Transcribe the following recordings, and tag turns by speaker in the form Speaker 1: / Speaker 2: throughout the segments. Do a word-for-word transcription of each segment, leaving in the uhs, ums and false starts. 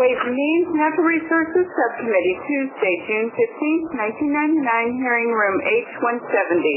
Speaker 1: Ways and Means Natural Resources Subcommittee, Tuesday, June fifteenth, nineteen ninety-nine, hearing room H one seventy.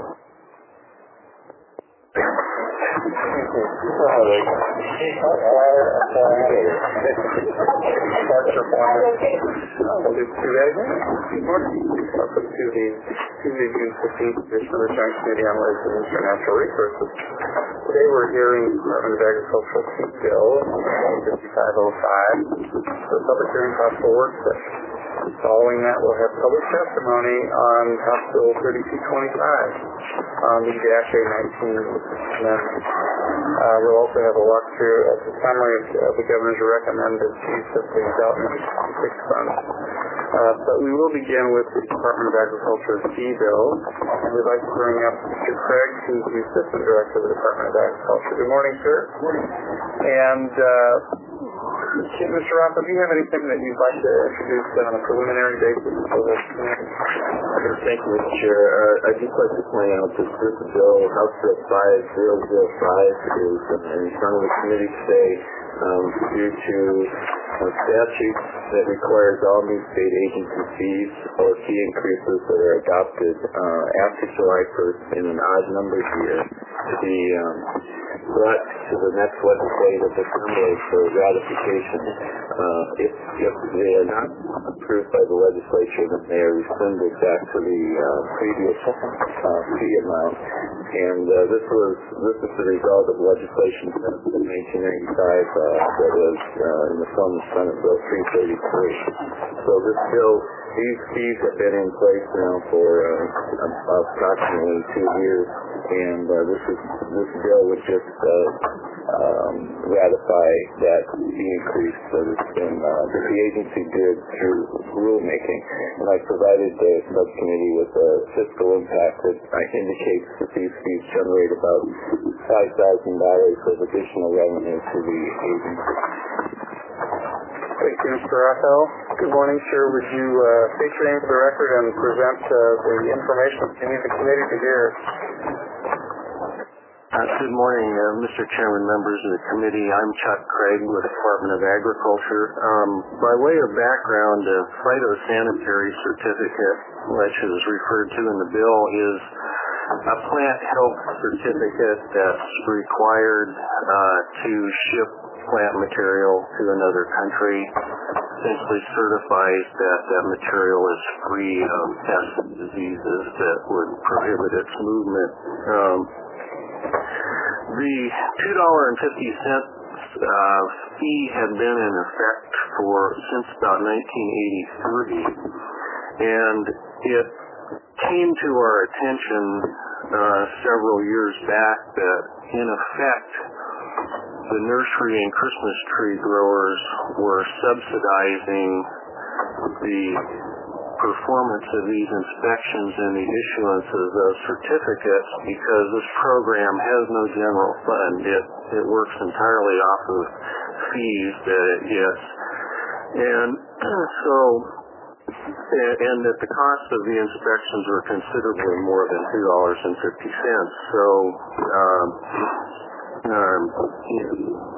Speaker 2: Welcome to the Tuesday, June fifteenth edition of the Joint Committee on Ways and Means for Natural Resources. Today we're hearing Department of Agricultural Fee Bill fifty-five oh five, the public hearing possible work session. Following that, we'll have public testimony on House Bill thirty-two twenty-five on the dash A nineteen amendment. Uh, we'll also have a walkthrough of the summary of the Governor's recommended use of the Development six Fund. Uh, but we will begin with the Department of Agriculture's fee bill, and we'd like to bring up Mister Craig, who's the Assistant Director of the Department of Agriculture. Good morning, sir. Good morning. And uh, Mister Rocco, do you have anything that you'd like to introduce on a preliminary basis for the community?
Speaker 3: Thank you, Mister Chair. Uh, I'd just like to point out that this bill, House Bill five thousand five, is in front of the committee today um, due to a statute that requires all new state agency fees or fee increases that are adopted uh, after July first in an odd numbered year to be um, brought to the next legislative assembly for ratification. Uh, if, if they are not approved by the legislature, then they are rescinded back to the uh, previous uh, fee amount. And uh, this was this is the result of legislation passed in nineteen ninety-five uh, that was uh, in the form of Senate Bill three thirty-three. So this bill, these fees have been in place now for uh, approximately two years, and uh, this is this bill would just uh, um, ratify that fee increase that has been uh, that the agency did through rulemaking. And I provided the subcommittee with a fiscal impact that indicates that these fees generate about five thousand dollars of additional revenue to the agency.
Speaker 2: Thank you, Mister Rocco. Good morning, sir. Would you uh, state your name for the record and present uh, the information you need the committee to hear?
Speaker 4: Uh, good morning, uh, Mister Chairman, members of the committee. I'm Chuck Craig with the Department of Agriculture. Um, by way of background, a phytosanitary certificate, which is referred to in the bill, is a plant health certificate that's required uh, to ship plant material to another country. Essentially certifies that that material is free of pests and diseases that would prohibit its movement. Um, The two dollars and fifty cents uh, fee had been in effect for since about nineteen eighty-three, and it came to our attention uh, several years back that, in effect, the nursery and Christmas tree growers were subsidizing the performance of these inspections and the issuances of certificates because this program has no general fund. It, it works entirely off of fees that it gets. And so, and, and that the cost of the inspections are considerably more than two dollars and fifty cents. So, um, um, in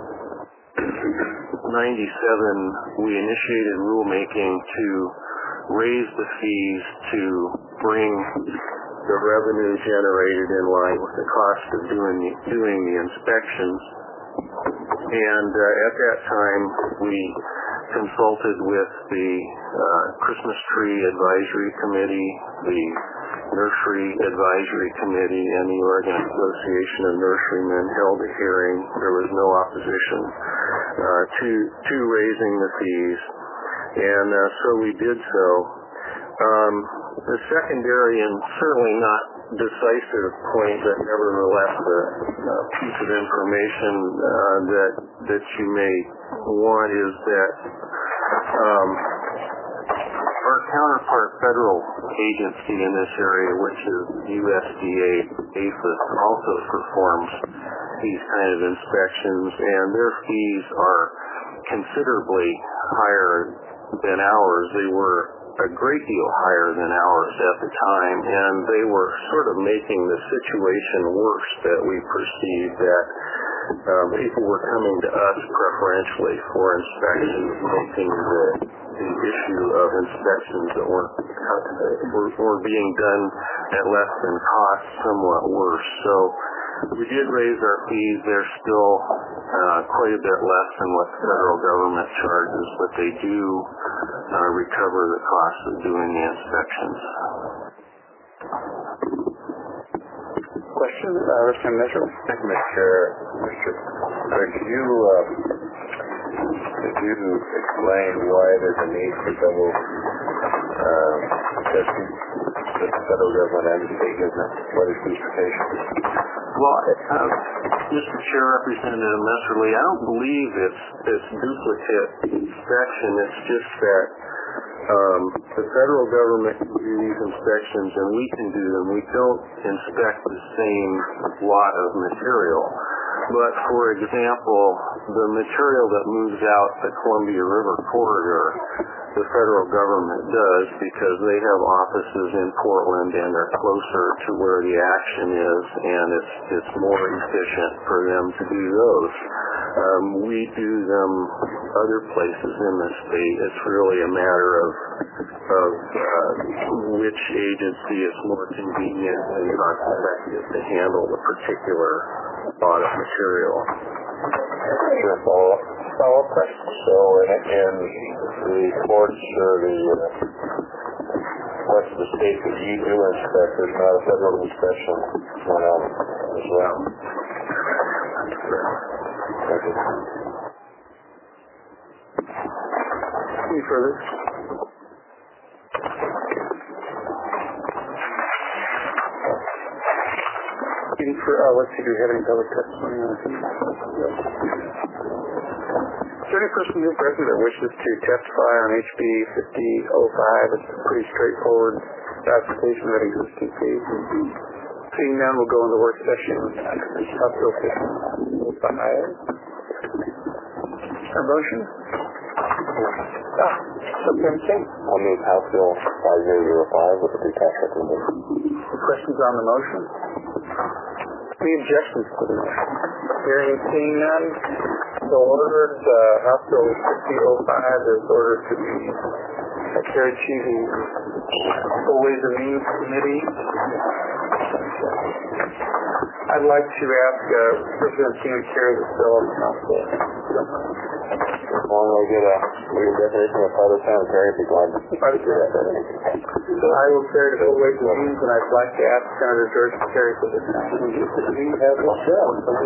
Speaker 4: ninety-seven, we initiated rulemaking to raise the fees to bring the revenue generated in line with the cost of doing the, doing the inspections. And uh, at that time, we consulted with the uh, Christmas Tree Advisory Committee, the Nursery Advisory Committee, and the Oregon Association of Nurserymen held a hearing. There was no opposition uh, to, to raising the fees. And uh, so we did so. Um, the secondary and certainly not decisive point, but nevertheless a, a piece of information uh, that that you may want is that um, our counterpart federal agency in this area, which is U S D A, APHIS, also performs these kind of inspections, and their fees are considerably higher than ours. They were a great deal higher than ours at the time, and they were sort of making the situation worse that we perceived, that um, people were coming to us preferentially for inspections, making the, the issue of inspections that weren't, were, were being done at less than cost somewhat worse. So we did raise our fees. They're still uh, quite a bit less than what the federal government charges, but they do uh, recover the cost of doing the inspections.
Speaker 2: Question, uh, Mister Mitchell?
Speaker 3: Thank you, Mister Chair. Mister Craig, could you, uh, could you explain why there's a need for double uh, testing that the federal government and the state government? What is transportation?
Speaker 4: Well, uh, Mister Chair, Representative Messerly, I don't believe it's, it's duplicate inspection. It's just that um, the federal government can do these inspections and we can do them. We don't inspect the same lot of material. But, for example, the material that moves out the Columbia River corridor, the federal government does because they have offices in Portland and are closer to where the action is, and it's it's more efficient for them to do those. Um, we do them other places in the state. It's really a matter of of uh, which agency is more convenient and cost effective to handle the particular lot of material.
Speaker 3: Sure, follow-up follow-up question. So, in, in the courts or the uh, rest of the state that you do inspect, there's not a federal inspection going on as well. Thank you.
Speaker 2: Any further? Any for, uh, let's see, do we have any public testimony on this? Is there any person in this record that wishes to testify on H B fifty oh five? It's a pretty straightforward application of an existing fee. Seeing none, we'll go into work session. House Bill fifty oh five. A motion? Ah, Subcommittee.
Speaker 3: I'll move House Bill five oh oh five with the pre-tax recommendation.
Speaker 2: Questions on the motion? Any objections to the motion? Hearing and seeing none, so ordered. Uh, House Bill fifty oh five is ordered to be uh, carried to the Full Ways and Means Committee. I'd like to ask uh, President King to carry this bill on the House bill.
Speaker 3: As long as I get a legal definition of private sanitary, be glad to
Speaker 2: Private sanitary. So I will carry the Full Ways and Means, and I'd like to ask Senator George to carry for this time. We have a show.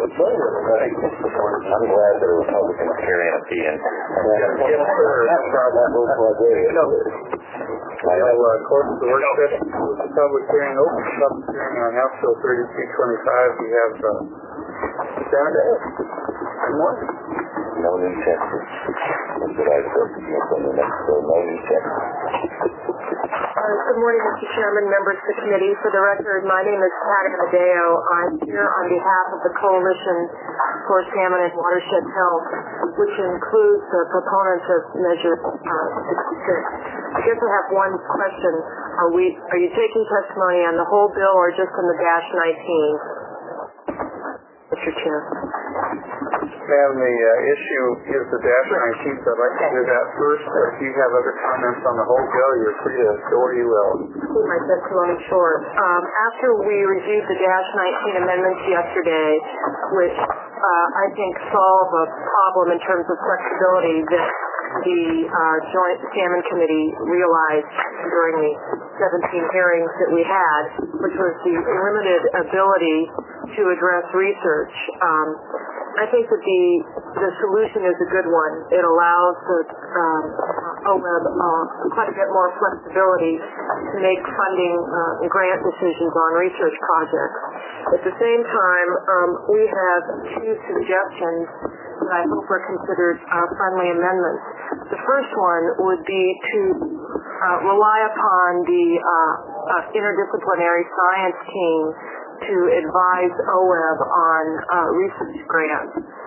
Speaker 3: I'm glad that a Republican is carrying a fee in.
Speaker 2: Yes, sir.
Speaker 3: That's that move for a day.
Speaker 2: No. I have, uh, course of the work session, the public hearing open, public hearing on House Bill thirty-two twenty-five. We have, uh, Senator, good morning.
Speaker 3: No new Texas. That's what I said. On the next bill, no new Texas.
Speaker 5: Uh, good morning, Mister Chairman, members of the committee. For the record, my name is Pat Amadeo. I'm here on behalf of the Coalition for Salmon and Watershed Health, which includes the proponents of Measure uh, sixty-six. I guess I have one question. Are we? Are you taking testimony on the whole bill or just on the dash nineteen? Mister Chair.
Speaker 2: Ma'am, the uh, issue is the dash nineteen, so I'd like to hear that first. If you have other comments on the whole bill, you're free to go where you will.
Speaker 5: Keep my testimony short. Um, after we reviewed the dash nineteen amendments yesterday, which uh, I think solve a problem in terms of flexibility that the uh, Joint Salmon Committee realized during the seventeen hearings that we had, which was the limited ability to address research. Um, I think that the the solution is a good one. It allows the um, O W E B uh, quite a bit more flexibility to make funding uh, and grant decisions on research projects. At the same time, um, we have two suggestions that I hope are considered uh, friendly amendments. The first one would be to uh, rely upon the uh, uh, interdisciplinary science team to advise O W E B on uh, research grants.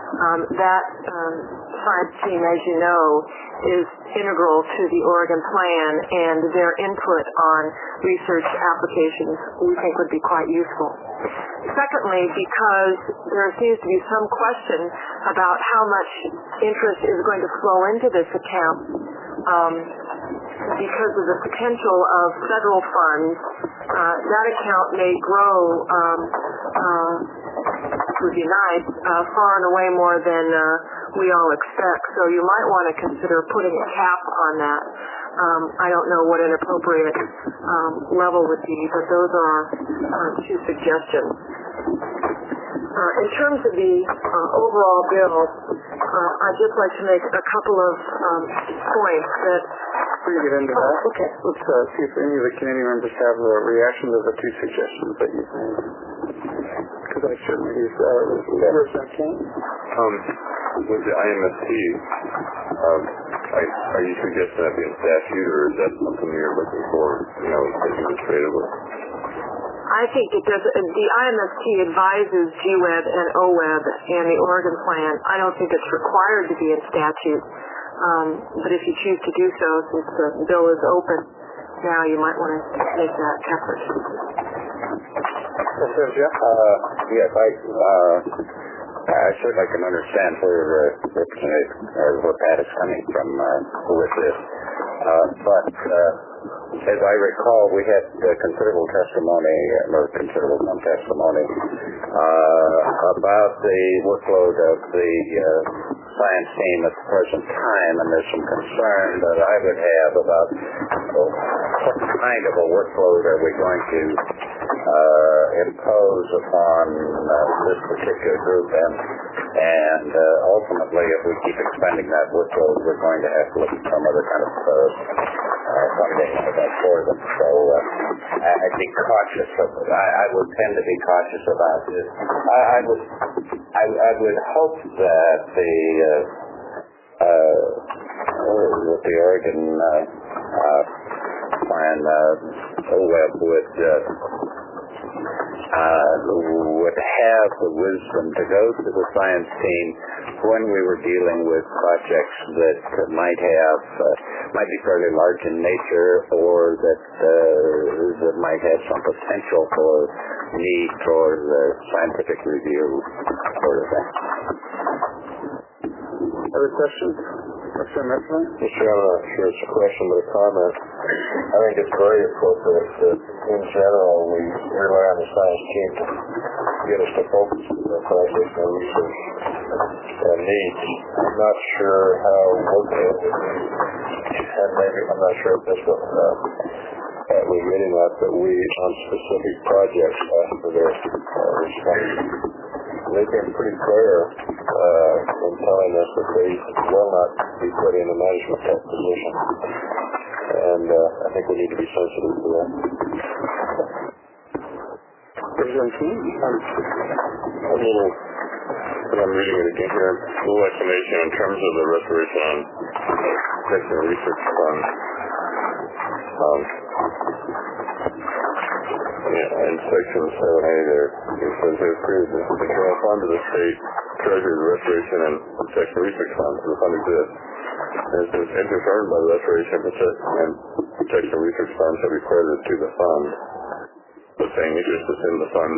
Speaker 5: Um, that um, science team, as you know, is integral to the Oregon Plan, and their input on research applications we think would be quite useful. Secondly, because there seems to be some question about how much interest is going to flow into this account um, because of the potential of federal funds, uh, that account may grow, um, uh, which would be nice, uh, far and away more than uh, we all expect. So you might want to consider putting a cap on that. Um, I don't know what an appropriate um, level would be, but those are uh, two suggestions. Uh, in terms of the uh, overall bill, uh, I'd just like to make a couple of um, points that...
Speaker 2: Before you get into that,
Speaker 5: oh, okay.
Speaker 2: let's uh, see if any of the committee members have a reaction to the two suggestions that you've made. Because I certainly use that. Representative King?
Speaker 3: Um, with the I M S T, um, I, are you suggesting that be in statute, or is that something you're looking for, you know, administratively?
Speaker 5: I think it does. The I M S T advises G W E B and O W E B and the Oregon Plan. I don't think it's required to be in statute. Um, but if you choose to do so, since the bill is open now, you might want to make that effort.
Speaker 3: Uh, yes, I, uh, I certainly can understand where uh, Representative or where Pat is coming from uh, with this. Uh, but uh, as I recall, we had uh, considerable testimony, or considerable some testimony, uh, about the workload of the uh, science team at the present time, and there's some concern that I would have about well, what kind of a workload are we going to uh, impose upon uh, this particular group, and and uh, ultimately, if we keep expanding that workload, we're going to have to look at some other kind of uh, uh, funding for them. So uh, I'd be cautious. Of, I, I would tend to be cautious about this. I, I would, I, I would hope that the uh, uh, with the Oregon uh, uh, plan, uh, O W E B would. Uh, Uh, would have the wisdom to go to the science team when we were dealing with projects that might have uh, might be fairly large in nature, or that uh, that might have some potential for need for the scientific review sort of thing.
Speaker 2: Other questions?
Speaker 3: Mister Chairman, I'm not sure it's a question but a comment. I think it's very appropriate that in general we rely on the science team to get us to focus on the project and research and needs. I'm not sure how workable it would be, and maybe I'm not sure if that's what uh, uh, we're getting at, that we on specific projects ask for their uh, response. They've been pretty clear uh, in telling us that they will not be put in a management type position. And uh, I think we need to be sensitive to that.
Speaker 2: Representative King?
Speaker 3: A little, but I'm reading it again here, a little explanation in terms of the restoration on Protection and Research Fund. Um, Yeah, in section seven A there, it says they approved the general fund of the state treasury, the restoration and protection research funds. The fund exists. And it says interest earned by the restoration and protection research funds shall be credited to the fund. The same interest is in the fund.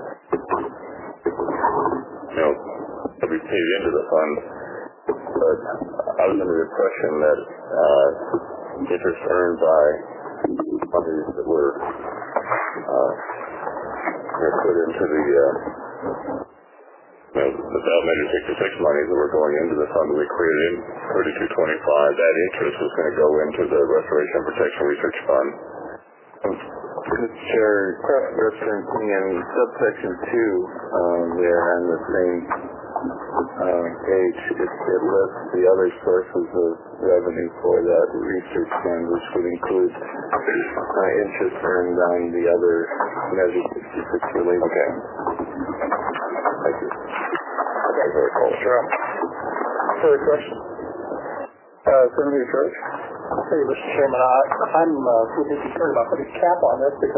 Speaker 3: You know, shall be paid into the fund. But I was under the impression that uh, interest earned by monies that were Uh, put into the uh, you know, the Bell Measure sixty-six monies that were going into the fund that we created in thirty-two twenty-five. That interest was going to go into the Restoration and Protection Research Fund.
Speaker 4: Mister Chair, Representative King, in subsection two, uh, there on the same uh, page, it, it lists the other sources of revenue for that research fund, which would include uh, interest earned on the other Measure sixty-six related.
Speaker 3: Okay. Thank you. Okay, very cool.
Speaker 2: Sure. Further questions? Uh, Senator George?
Speaker 6: Hey, Mister Chairman, I, I'm uh, really concerned about putting a cap on this because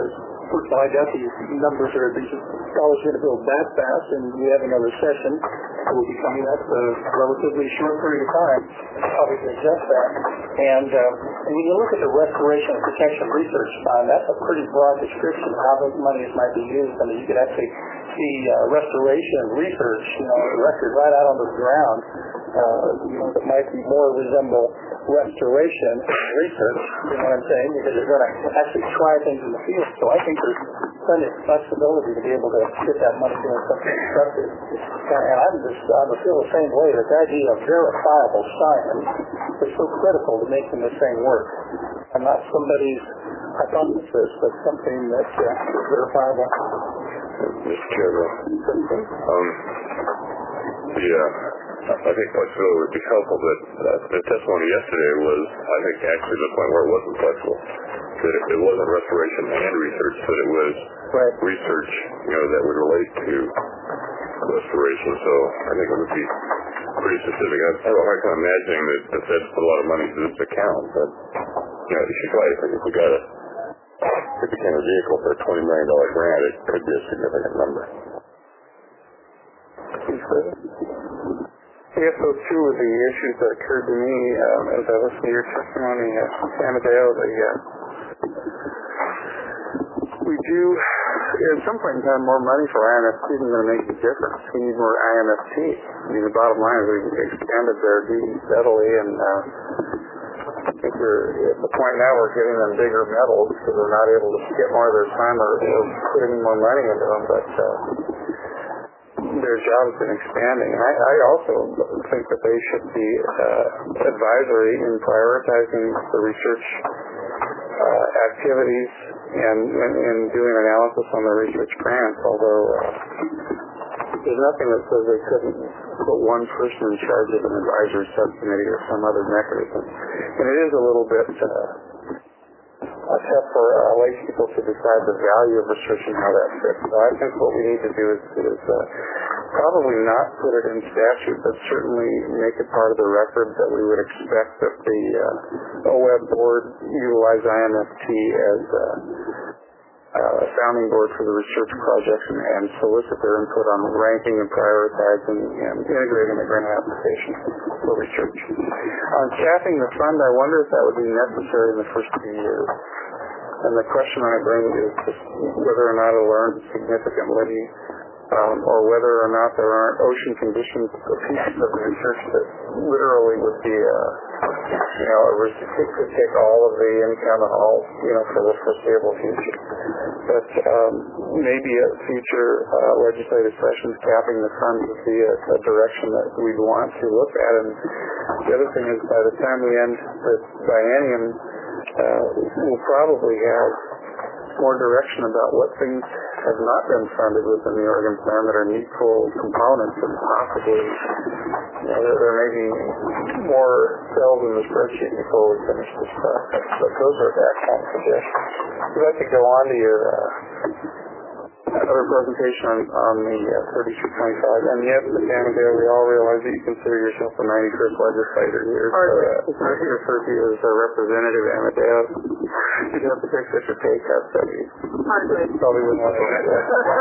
Speaker 6: first of all, I doubt these numbers are, these dollars are going to build that fast, and we have another session that will be coming up a relatively short period of time, probably to adjust that. And, um, and when you look at the Restoration and Protection Research Fund, that's a pretty broad description of how those monies might be used. I mean, you could actually see uh, restoration research, you know, record right out on the ground, uh, you know, that might be more resemble restoration research, you know what I'm saying, because you're going to actually try things in the field. So I think there's plenty of flexibility to be able to get that money doing something constructive. And I'm just, I feel the same way, that the idea of verifiable science is so critical to making this thing work. I'm not somebody's hypothesis, but something that's uh, verifiable.
Speaker 7: Mister Chairman, um, yeah, I think flexibility would be helpful, but uh, the testimony yesterday was, I think, actually the point where it wasn't flexible. That it, it wasn't restoration and research, but it was
Speaker 6: right.
Speaker 7: research, you know, that would relate to restoration. So I think it would be pretty specific. I have a hard time imagining that the Fed's put a lot of money into this account, but you know, if you got it, if we got a if it became a vehicle for a twenty million dollar grant, it could be a significant number.
Speaker 2: I guess those two of the issues that occurred to me um, as I listened to your testimony, uh, Amadeo, the, uh, we do, at some point in time, more money for I M F T isn't going to make a difference. We need more I M F T. I mean, the bottom line is we've expanded their duties steadily, and uh, I think we're at the point now we're giving them bigger medals because we're not able to get more of their time or, or put any more money into them, but uh, their job has been expanding. And I, I also think that they should be uh, advisory in prioritizing the research uh, activities and, and, and doing analysis on the research grants, although uh, there's nothing that says they couldn't put one person in charge of an advisory subcommittee or some other mechanism. And it is a little bit uh, tough for uh, lay people to decide the value of research and how that fits. So I think what we need to do is, is uh, probably not put it in statute, but certainly make it part of the record that we would expect that the uh, O W E B board utilize I M F T as uh, uh, a sounding board for the research projects and, and solicit their input on ranking and prioritizing and integrating the grant application for research. On capping the fund, I wonder if that would be necessary in the first few years. And the question I bring is just whether or not it'll earn significantly, um, or whether or not there aren't ocean conditions, pieces of research that literally would be, a, you know, a risk. It could take all of the income and all, you know, for the foreseeable future. But um, maybe at future uh, legislative sessions, capping the fund would be a, a direction that we'd want to look at. And the other thing is, by the time we end the biennium, uh, we'll probably have more direction about what things have not been funded within the Oregon Plan that are needful components, and possibly, you know, there, there may be more cells in the spreadsheet before we finish this process. But those are excellent suggestions. We'd like to go on to your uh, other presentation on, on the uh, thirty-two twenty-five. And yes, Amadeo, we all realize that you consider yourself the ninety-first legislator here. So uh, I refer to you as a representative, Amadeo. You'd have to take such a pay cut, so you probably wouldn't want to do that.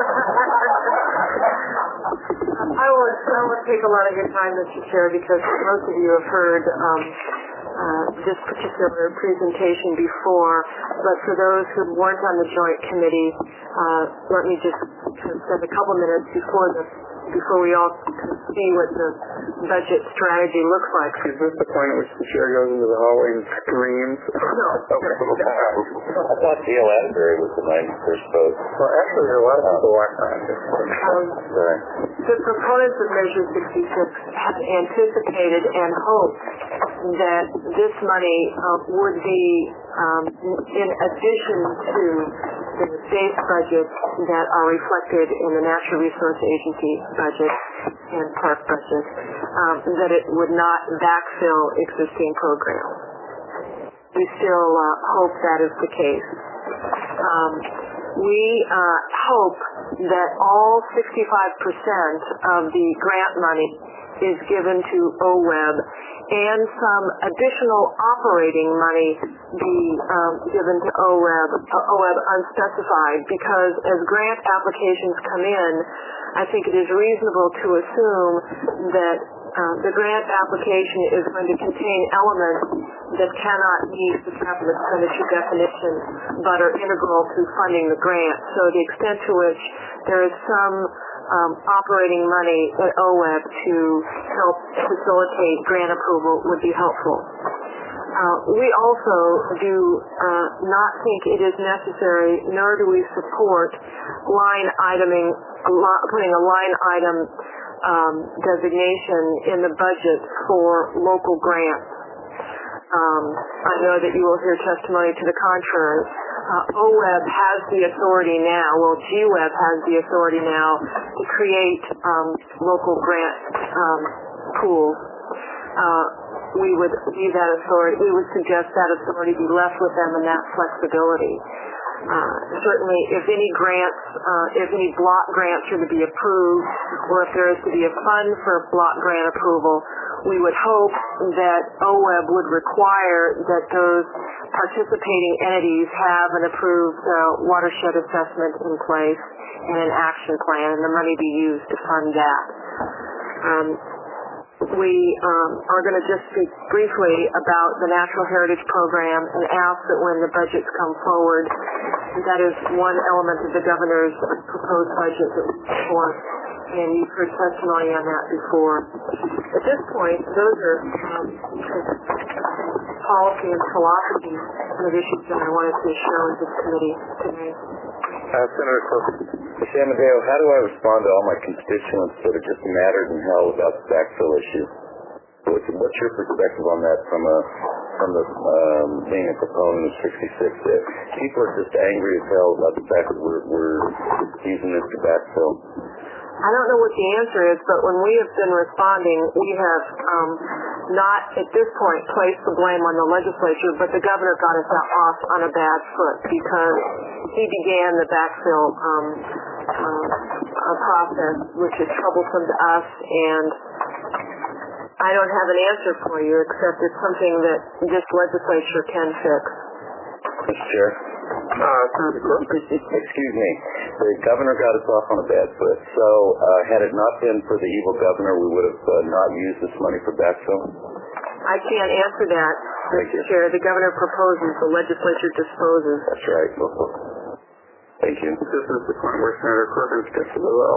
Speaker 5: I won't, I won't take a lot of your time, Mister Chair, because most of you have heard um, uh, this particular presentation before. But for those who weren't on the Joint Committee, uh, let me just spend a couple minutes before the before we all can see what the budget strategy looks like.
Speaker 2: Is this the point at which the chair goes into the hallway and screams?
Speaker 5: No.
Speaker 2: Okay.
Speaker 3: I thought Dale Asbury was the ninety-first vote.
Speaker 2: Well, actually, there are a lot of people walking around here.
Speaker 5: Um,
Speaker 3: Sorry.
Speaker 5: the proponents of Measure sixty-six have anticipated and hoped that this money uh, would be um, in addition to the state's budgets that are reflected in the Natural Resource Agency budget and park budget, um, that it would not backfill existing programs. We still uh, hope that is the case. Um, we uh, hope that all sixty-five percent of the grant money is given to O W E B and some additional operating money be um, given to O W E B, uh, O W E B unspecified, because as grant applications come in, I think it is reasonable to assume that uh, the grant application is going to contain elements that cannot meet the capital expenditure definition but are integral to funding the grant. So the extent to which there is some Um, operating money at O W E B to help facilitate grant approval would be helpful. Uh, we also do uh, not think it is necessary, nor do we support line iteming, putting a line item um, designation in the budget for local grants. Um, I know that you will hear testimony to the contrary. Uh, O W E B has the authority now, well, G W E B has the authority now to create um, local grant um, pools. Uh, we would leave that authority, we would suggest that authority be left with them and that flexibility. Uh, certainly, if any grants, uh, if any block grants are to be approved, or if there is to be a fund for block grant approval, we would hope that O W E B would require that those participating entities have an approved uh, watershed assessment in place and an action plan, and the money be used to fund that. Um, we um, are going to just speak briefly about the Natural Heritage Program and ask that when the budgets come forward, that is one element of the governor's proposed budget that we support, and you've heard testimony on that before. At this point, those are um, policy and philosophy of issues that I wanted to show in this committee today.
Speaker 3: Uh, Senator Cook. Mister Amadeo, how do I respond to all my constituents that are just mattered in hell about the backfill issue? What's, what's your perspective on that from a from the um, being a proponent of sixty-six? That people are just angry as hell about the fact that we're, we're using this to backfill.
Speaker 5: I don't know what the answer is, but when we have been responding, we have um, not at this point placed the blame on the legislature, but the governor got us off on a bad foot because he began the backfill um, um, uh, process, which is troublesome to us, and I don't have an answer for you except it's something that this legislature can fix.
Speaker 3: Mister Chair? Uh, excuse me. The governor got us off on a bad foot. So, uh, had it not been for the evil governor, we would have uh, not used this money for backfill?
Speaker 5: I can't answer that, Mister Chair. The governor proposes, the legislature disposes.
Speaker 3: That's right. Thank you.
Speaker 2: This is the point where Senator Corcoran gets a little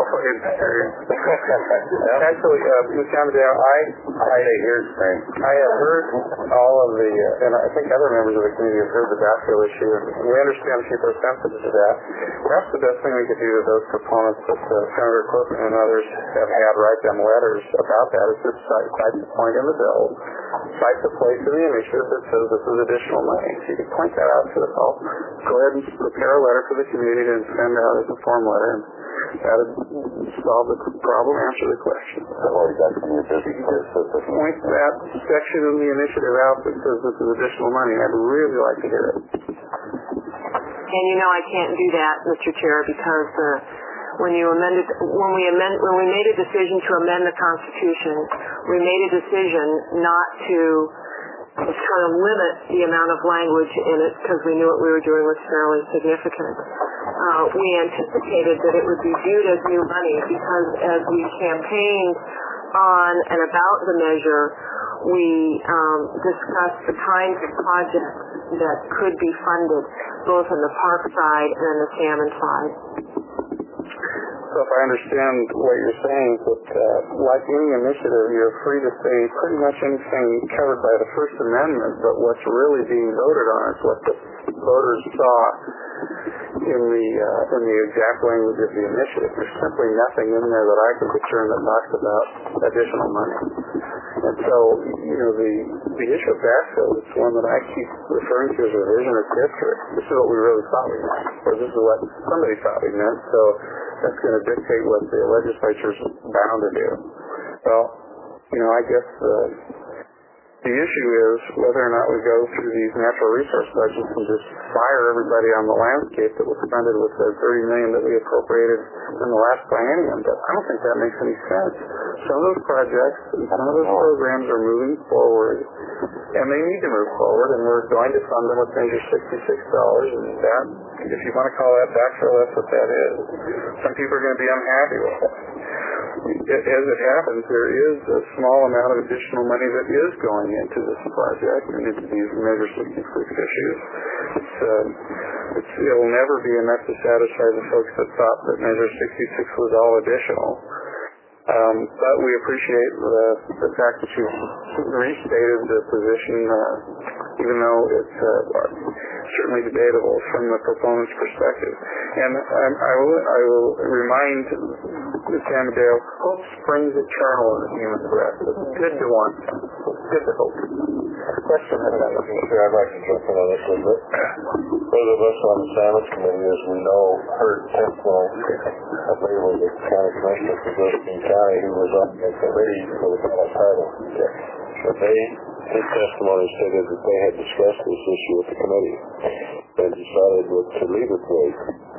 Speaker 2: Actually, uh, Mister Amadeo, I, I, I have heard all of the, uh, and I think other members of the community have heard the backfill issue. We understand people are sensitive to that. Perhaps the best thing we could do to those proponents that uh, Senator Corcoran and others have had write them letters about that is just cite, cite the point in the bill, cite the place in the initiative that says this is additional money. So you can point that out to us all. Go ahead and prepare a letter for the community and send out as a form letter, and that would solve the problem, answer the question.
Speaker 3: I've already got some of your business.
Speaker 2: Point that section in the initiative out that says this is additional money. I'd really like to hear it.
Speaker 5: And you know I can't do that, Mister Chair, because uh, when you amended, when we amend, when we made a decision to amend the Constitution, we made a decision not to try to limit the amount of language in it because we knew what we were doing was fairly significant. Uh, we anticipated that it would be viewed as new money because as we campaigned on and about the measure, we um, discussed the kinds of projects that could be funded both on the park side and the salmon side.
Speaker 2: So if I understand what you're saying, that uh, like any initiative, you're free to say pretty much anything covered by the First Amendment, but what's really being voted on is what the voters saw in the uh, in the exact language of the initiative. There's simply nothing in there that I can discern that talks about additional money. And so, you know, the the issue of backfill is one that I keep referring to as a revision of district. This is what we really thought we meant, or this is what somebody thought we meant. So that's going to dictate what the legislature's bound to do. Well, you know, I guess uh, The issue is whether or not we go through these natural resource budgets and just fire everybody on the landscape that was funded with the thirty million dollars that we appropriated in the last biennium. But I don't think that makes any sense. Some of those projects and some of those programs are moving forward, and they need to move forward, and we're going to fund them with Measure sixty-six dollars, and that, if you want to call that backfill, that's what that is. Some people are going to be unhappy with it. As it happens, there is a small amount of additional money that is going into this project and into these Measure sixty-six issues. It's, um, it's, it'll never be enough to satisfy the folks that thought that Measure sixty-six was all additional. Um, but we appreciate the, the fact that you restated the position, uh, even though it's uh, certainly debatable from the proponent's perspective. And um, I will I will remind Miz Amadeo, hope springs eternal in the human breast. It's good to want, good to hope. Question?
Speaker 3: Sure, I'd like to jump in on this a little bit. Those of us on the Salmon Committee, as we know, heard testimony, I believe it was the county commissioner for Josephine County who was on the committee for the ballot title. But they, his testimony stated that they had discussed this issue with the committee and decided to leave it weight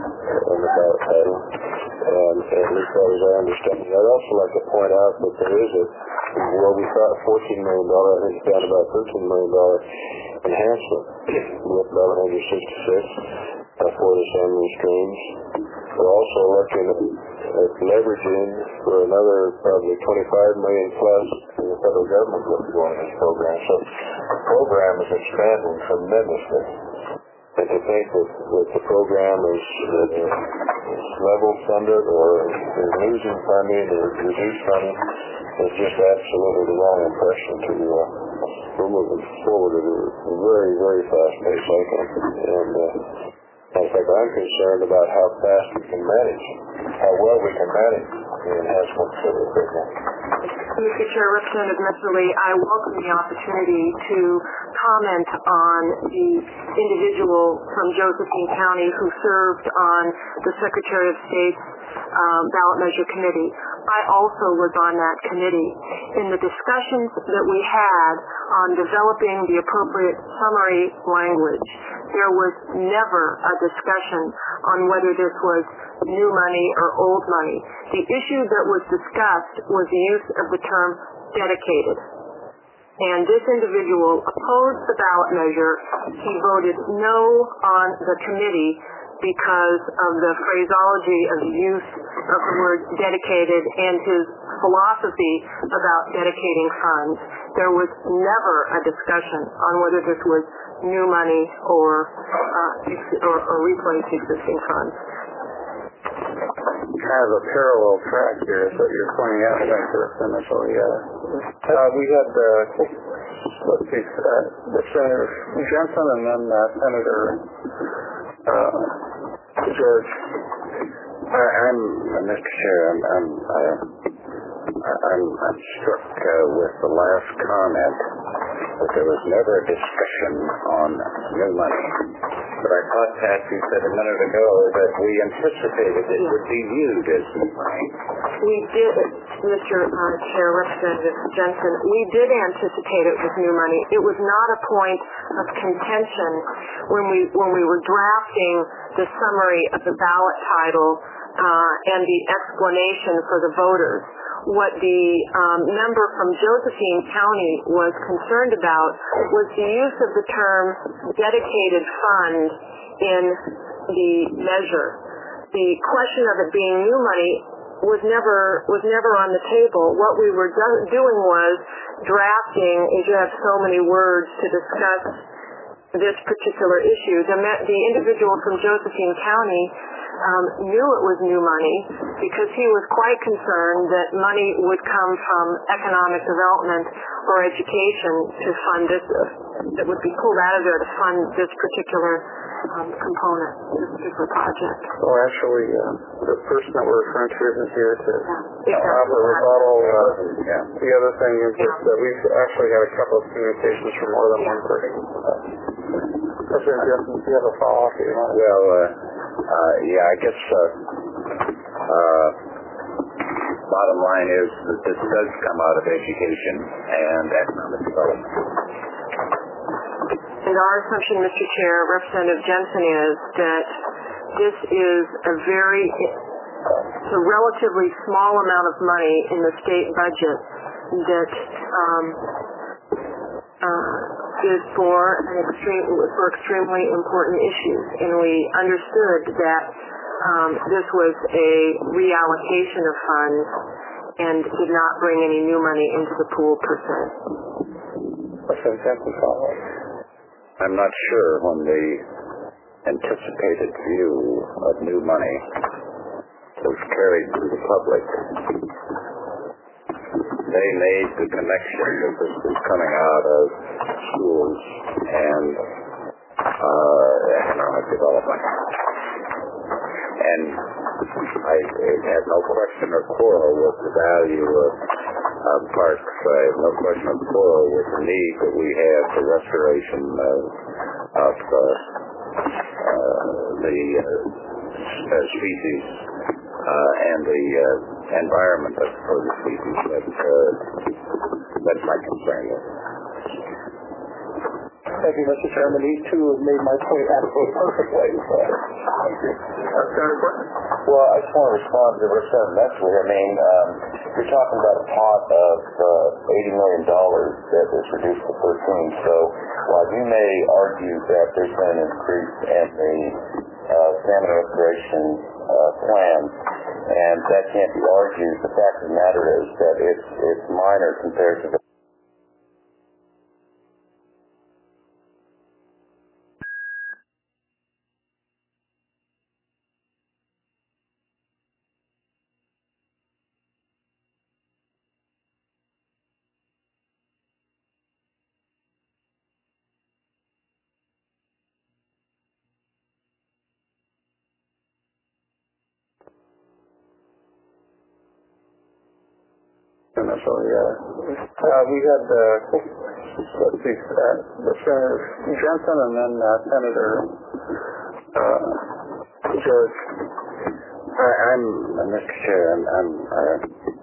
Speaker 3: on the ballot title. And at least that was our understanding. I'd also like to point out that there is a, well, we thought fourteen million dollars, I think it's down about thirteen million dollars enhancement with ballot Measure sixty-six uh, for the salmon streams. We're also looking at, at leveraging for another probably twenty-five million dollars plus in the federal government will be going in this program. So the program is expanding tremendously. And to think that, that the program is, uh, is level funded or is losing funding or reduced funding is just absolutely the wrong impression to uh, we're moving forward at a very, very fast pace, I think. And uh, in fact, I'm concerned about how fast we can manage, how well we can manage the enhancements of the program.
Speaker 5: Mister Chair, Representative Messerly, I welcome the opportunity to comment on the individual from Josephine County who served on the Secretary of State's um, ballot measure committee. I also was on that committee. In the discussions that we had on developing the appropriate summary language, there was never a discussion on whether this was new money or old money. The issue that was discussed was the use of the term dedicated. And this individual opposed the ballot measure. He voted no on the committee because of the phraseology of the use of the word dedicated and his philosophy about dedicating funds. There was never a discussion on whether this was new money or uh, or, or replace existing funds.
Speaker 2: Kind of a parallel track here is what you're pointing out, Doctor Senator. Yeah. Uh, we had, uh, let's see, uh, the Senator Jensen and then uh, Senator uh, George.
Speaker 8: Uh, I'm, uh, Mister Chair, I'm, I'm, uh, I'm, I'm struck uh, with the last comment that there was never a discussion on new money. But I thought, Pat, you said a minute ago that we anticipated it would be viewed as new money.
Speaker 5: We did, Mister Uh, Chair, Representative Jensen, we did anticipate it was new money. It was not a point of contention when we when we were drafting the summary of the ballot title uh, and the explanation for the voters. What the um, member from Josephine County was concerned about was the use of the term dedicated fund in the measure. The question of it being new money was never was never on the table. What we were do- doing was drafting, as you have so many words to discuss this particular issue. The, the individual from Josephine County Um, knew it was new money because he was quite concerned that money would come from economic development or education to fund this, that would be pulled out of there to fund this particular um, component, this particular project.
Speaker 2: Well, actually, uh, the person that we're referring to isn't here to
Speaker 5: Yeah,
Speaker 2: offer a rebuttal. Uh,
Speaker 8: Yeah.
Speaker 2: the other thing is that, that we've actually had a couple of communications from more than one person. President Jensen, do you have a follow-up?
Speaker 8: Well, uh, Uh, yeah, I guess uh, uh, bottom line line is that this does come out of education and economic development.
Speaker 5: And our assumption, Mister Chair, Representative Jensen, is that this is a very, it's a relatively small amount of money in the state budget that um, uh, is for an extreme, for extremely important issues. And we understood that um, this was a reallocation of funds and did not bring any new money into the pool per se.
Speaker 6: Representative Jensen, follow.
Speaker 8: I'm not sure when the anticipated view of new money was carried to the public, they made the connection that this was coming out of schools and uh, economic development. And I had no question or quarrel with the value of uh, parks. I have no question or quarrel with the need that we have for restoration of, of uh, uh, the uh, uh, species uh, and the uh, environment for the species. That, uh, that's my concern.
Speaker 6: Thank you, Mister Chairman. These two have made my point absolutely perfectly. So, thank you.
Speaker 8: Well, I just want to respond to Representative Metzler. I mean, um, you're talking about a pot of uh, eighty million dollars that was reduced to thirteen. So while you may argue that there's been an increase in the uh, salmon restoration uh, plan, and that can't be argued, the fact of the matter is that it's, it's minor compared to the
Speaker 6: initially, uh, uh, we had, uh, let's see, uh, Representative Jensen and then uh, Senator uh, George.
Speaker 8: I, I'm, uh, Mister Chair, I'm, I'm, uh,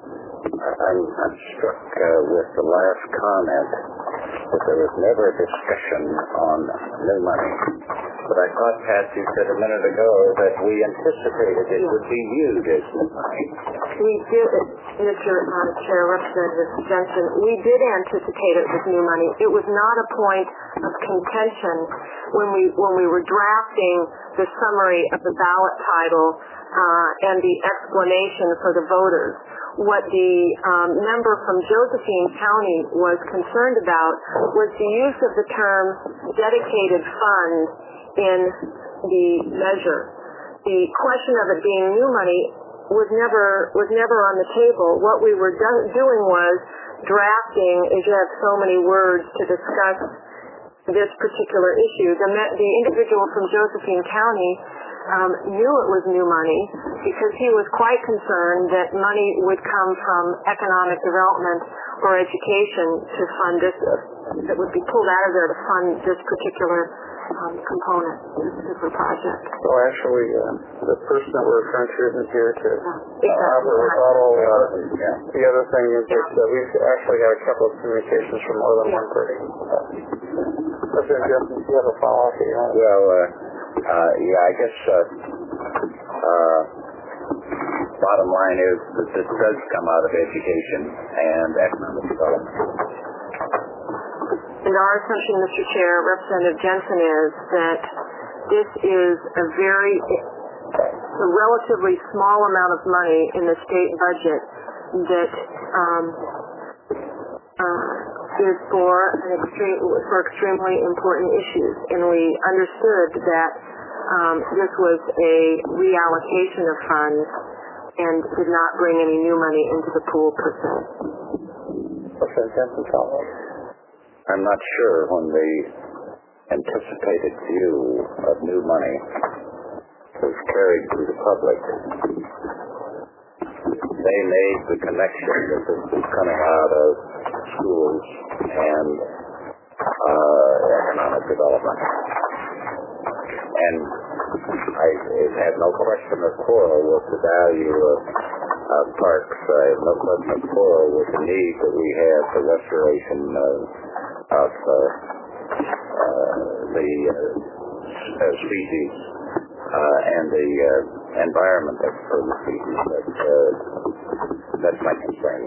Speaker 8: I'm, I'm struck uh, with the last comment that there was never a discussion on new money. But I thought, Pat, you said a minute ago that we anticipated it would be viewed as new money.
Speaker 5: We did, Mister Um, Chair, Representative Jensen, we did anticipate it was new money. It was not a point of contention when we when we were drafting the summary of the ballot title uh, and the explanation for the voters. What the um, member from Josephine County was concerned about was the use of the term dedicated fund in the measure. The question of it being new money was never was never on the table. What we were do- doing was drafting, as you have so many words to discuss this particular issue. The, me- the individual from Josephine County um, knew it was new money because he was quite concerned that money would come from economic development or education to fund this, that would be pulled out of there to fund this particular um, component, this particular project.
Speaker 6: So actually, uh, the person that we're referring to isn't here to
Speaker 5: Exactly.
Speaker 6: uh, have a rebuttal. Uh,
Speaker 8: Yeah.
Speaker 6: the other thing is that uh, we've actually had a couple of communications from more than one person. President Jensen, do you have a follow-up here?
Speaker 8: Well, uh, uh, yeah, I guess uh, uh, bottom line is that this does come out of education and economic development.
Speaker 5: And our assumption, Mister Chair, Representative Jensen, is that this is a very, a relatively small amount of money in the state budget that um, uh, is for an extreme, for extremely important issues. And we understood that um, this was a reallocation of funds and did not bring any new money into the pool per se.
Speaker 6: President Jensen, follow-up.
Speaker 8: I'm not sure when the anticipated view of new money was carried to the public, they made the connection that this was coming out of schools and uh, economic development. And I have no question or quarrel with the value of, uh, parks. I have no question of quarrel with the need that we have for restoration of, of uh, uh, the uh, uh, species uh, and the uh, environment of the species. But, uh, that's my concern.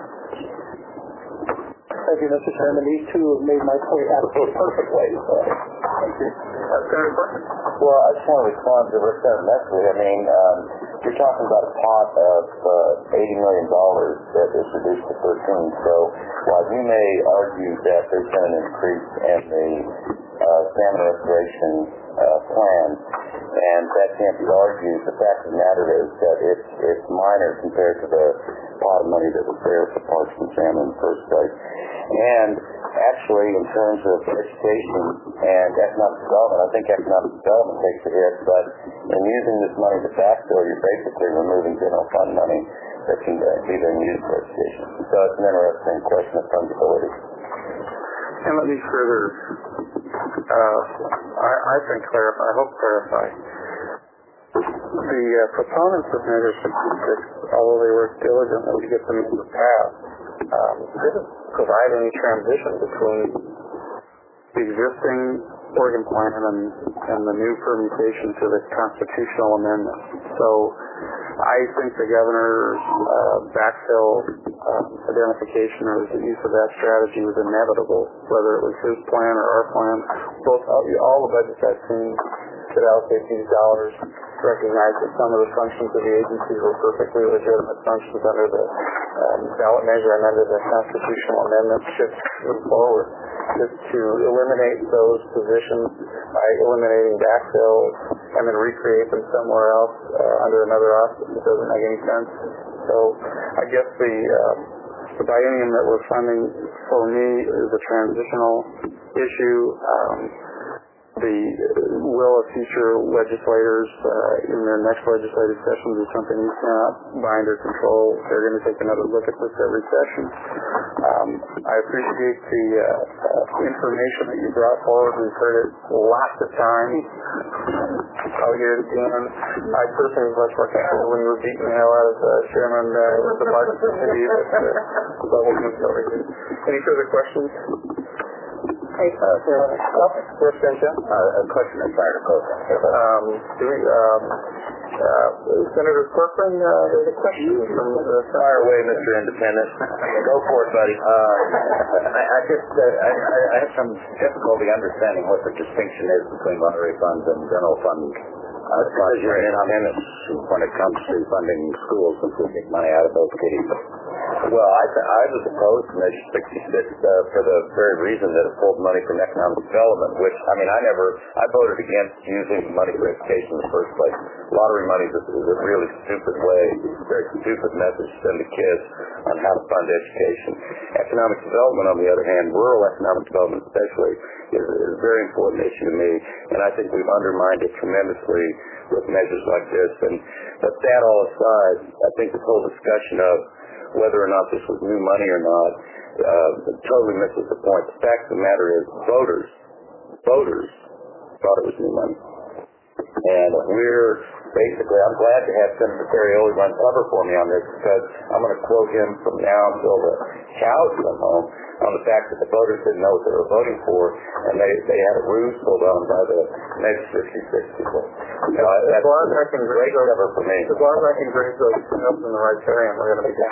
Speaker 6: Thank you, Mister Chairman. These two have made my point absolutely perfectly. So, thank you.
Speaker 8: Well, I just want to respond to Representative Nestle. I mean, um, you're talking about a pot of uh, eighty million dollars that is reduced to thirteen. So while you may argue that there's been an increase in the uh, salmon restoration uh, plan, and that can't be argued, the fact of the matter is that it's, it's minor compared to the pot of money that was there for parks and salmon in the first place. And actually, in terms of education and economic development, I think economic development takes a hit, but in using this money to backfill, you're basically removing general fund money that can uh, be then used for education. So it's an interesting question of fungibility.
Speaker 2: And let me further, uh, I, I think clarify, I hope clarify. The uh, proponents of Measure sixty-six, although they worked diligently to get them into pass, um, didn't provide any transition between the existing Oregon plan and, and the new permutation to the constitutional amendment. So I think the governor's uh, backfill uh, identification or the use of that strategy was inevitable, whether it was his plan or our plan. Both all the budgets I've seen that allocate these dollars recognize that some of the functions of the agencies were perfectly legitimate functions under the um, ballot measure and under the constitutional amendment should move forward. Is to eliminate those positions by eliminating backfill and then recreate them somewhere else uh, under another office. It doesn't make any sense. So I guess the, uh, the biennium that we're funding for me is a transitional issue. Um, The will of future legislators uh, in their next legislative sessions is something we cannot bind or control. They're going to take another look at this every session. Um, I appreciate the uh, uh, information that you brought forward. We've heard it lots of times. I'll hear it again. I personally was much more comfortable when you were beating the hell out of uh, Chairman uh, with the budget committee. But, uh, any further questions? Hey, uh, First Benjamin?
Speaker 8: Uh, a question of Senator Corcoran.
Speaker 2: Um, do we, um, uh, Senator Corcoran, uh, there's a question from the
Speaker 8: Fire away, Mister Independent. Go for it, buddy. Uh, I, I just, uh, I, I have some difficulty understanding what the distinction is between lottery funds and general fund uh, funds. You're in amendments when it comes to funding schools, since we take money out of those kitties. Well, I, th- I was opposed to Measure sixty-six uh, for the very reason that it pulled money from economic development, which, I mean, I never, I voted against using money for education in the first place. Lottery money is, is a really stupid way, very stupid message to send to kids on how to fund education. Economic development, on the other hand, rural economic development especially, is, is a very important issue to me, and I think we've undermined it tremendously with measures like this. And but that all aside, I think this whole discussion of whether or not this was new money or not, uh, totally misses the point. The fact of the matter is voters, voters thought it was new money. And we're basically, I'm glad to have Senator Ferrioli run cover for me on this, because I'm going to quote him from now until the cows come home on the fact that the voters didn't know what they were voting for, and they, they had a ruse pulled on by the next fifty-six people. You know, that's
Speaker 2: I can
Speaker 8: great cover for me.
Speaker 2: As long as I can graze those snails in the right area, we're going to be good.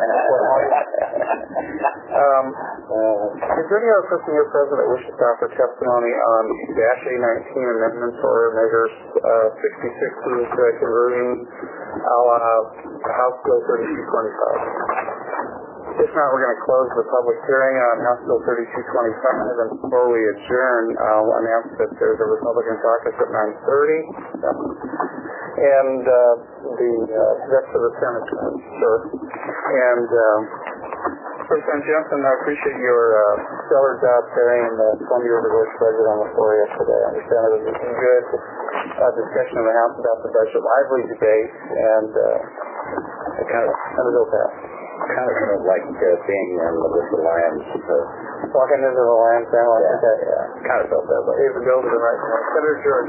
Speaker 2: um, uh, is there any other person here present that wishes to offer testimony on Dash A nineteen amendments or measures uh, sixty-six's uh, converting a la House Bill thirty-two twenty-five? If not, we're going to close the public hearing on House Bill thirty-two twenty-five, and before we adjourn, I'll announce that there's a Republican caucus at nine thirty, and uh, the uh, rest of the Senate, sure. And uh, President Jensen, I appreciate your uh, stellar job carrying the Columbia River Gorge budget on the floor yesterday. I understand it was a good uh, discussion in the House about the budget, lively debate, and uh, it kind of ended up that.
Speaker 8: Kind of, kind of like uh, being in the with the Lions. Uh,
Speaker 2: Walking into the Lions family,
Speaker 8: yeah,
Speaker 2: okay.
Speaker 8: yeah, kind of felt that way.
Speaker 2: He was a go to the right. Senator George.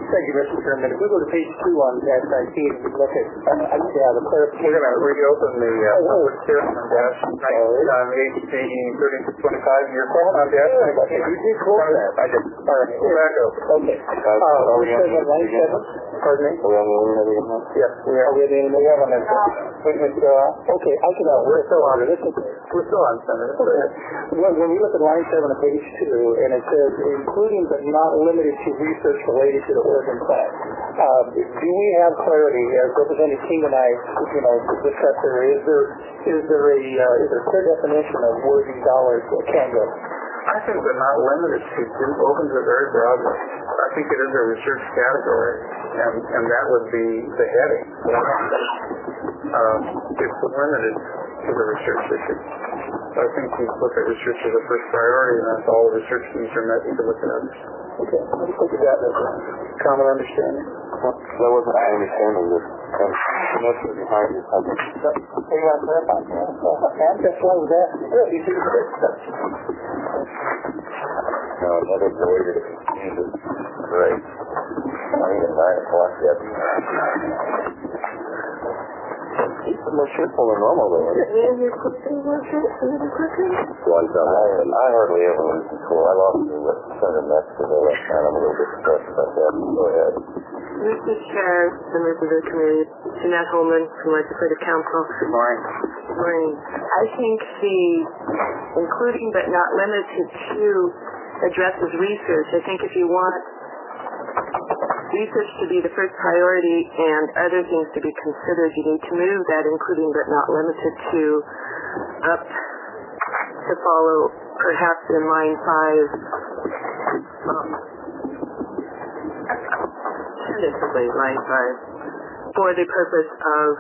Speaker 6: Thank you, Mister Chairman. If we go to page two on dash nineteen and we look at, I need to have a clarification.
Speaker 2: We're going to reopen the uh, public hearing on dash nineteen on page thirty-six twenty-five. You're calling on dash nineteen.
Speaker 6: You did close that.
Speaker 2: I did. All right, go back up.
Speaker 6: Okay. Uh, we said on line seven. Pardon me?
Speaker 3: Are we on the internet again?
Speaker 2: Yes, we are.
Speaker 6: We have the
Speaker 2: We have on that.
Speaker 6: Okay, I can, uh, we're still on it. It's okay.
Speaker 2: We're still on, Senator.
Speaker 6: When, when we look at line seven of page two, and it says, including but not limited to research related to the Oregon plan, uh, do we have clarity, as Representative King and I, you know, discussed there, is there, is there a, uh, is there a clear definition of where these dollars can go?
Speaker 2: I think they're not limited to, it opens it very broadly. I think it is a research category, and, and that would be the heading. Um, it's limited to the research issue. So I think we look at research as a first priority, and that's all research needs are met to look at others.
Speaker 6: Okay, let's look at that as a common understanding.
Speaker 3: That wasn't my understanding. The semester behind you.
Speaker 6: So you want to clarify that? And that's why we're there. Yeah, you see the first step.
Speaker 3: No, another void of confusion. Right. I mean, at nine o'clock yet. It's more cheerful than normal, though. One time, I, I hardly ever lose control. I lost the Senator Mexico last night. I'm a little bit stressed about that. Go ahead.
Speaker 5: Mister Chair, members of the committee, Jeanette Holman from Legislative Council.
Speaker 2: Good morning.
Speaker 5: Good morning. I think the including but not limited to addresses research. I think if you want research to be the first priority and other things to be considered, you need to move that including but not limited to up to follow perhaps in line five, um, tentatively line five, for the purpose of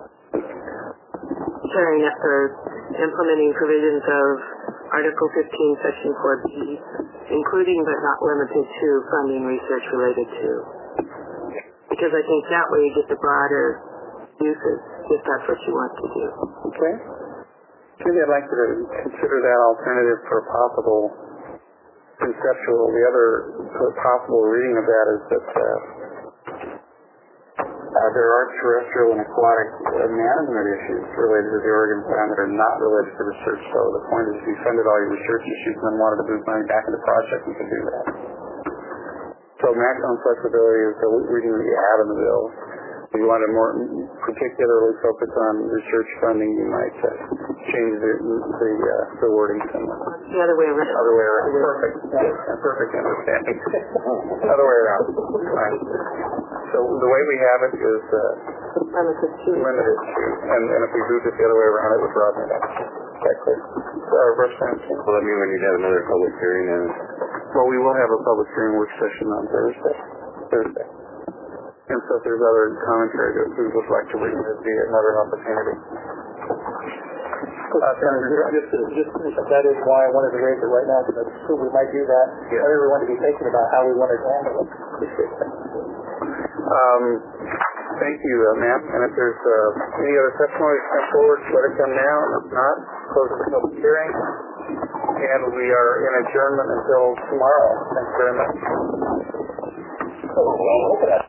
Speaker 5: carrying out or implementing provisions of Article fifteen, Section four B, including but not limited to funding research related to. Because I think that way you get the broader uses, if that's what you want to do.
Speaker 2: Okay. Maybe I'd like to consider that alternative for a possible conceptual. The other possible reading of that is that uh, uh, there are terrestrial and aquatic uh, management issues related to the Oregon plan that are not related to research. So the point is if you funded all your research issues and then wanted to move money back into projects, you could do that. So maximum flexibility is the reading that you have in the bill. If you want to more particularly focus on research funding, you might uh, change the the, uh, the wording somewhat.
Speaker 5: The other way around.
Speaker 2: Other way around. Perfect. Yeah, perfect understanding. Other way around. Right. So the way we have it is uh,
Speaker 5: Limited to.
Speaker 2: limited to, and, and if we moved it the other way around, it would broaden it up. That clear? Uh, Representative.
Speaker 3: Well, that means we need to have another public hearing and...
Speaker 2: Well, we will have a public hearing work session on Thursday. Thursday. And so if there's other commentary that we would like to read, there'd be another opportunity. Uh, Senator,
Speaker 6: Just to, just to, that is why I wanted to raise it right now, because I assume we might do that.
Speaker 2: Yeah.
Speaker 6: I really want to be thinking about how we want to handle it.
Speaker 2: Um, thank you, uh, ma'am. And if there's uh, any other testimony to come forward, let it come now. And if not, close the public hearing. And we are in adjournment until tomorrow. Thank you very much.
Speaker 6: Oh, well, look at that.